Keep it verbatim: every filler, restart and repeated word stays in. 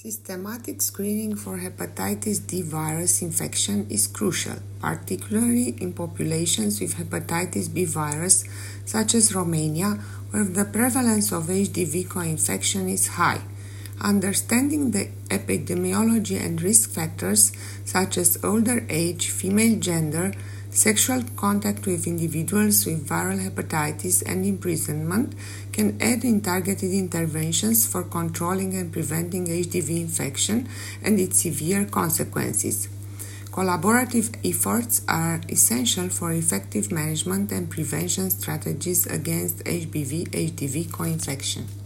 Systematic screening for hepatitis D virus infection is crucial, particularly in populations with hepatitis B virus, such as Romania, where the prevalence of H D V co-infection is high. Understanding the epidemiology and risk factors, such as older age, female gender, sexual contact with individuals with viral hepatitis, and imprisonment can aid in targeted interventions for controlling and preventing H D V infection and its severe consequences. Collaborative efforts are essential for effective management and prevention strategies against H B V H D V co-infection.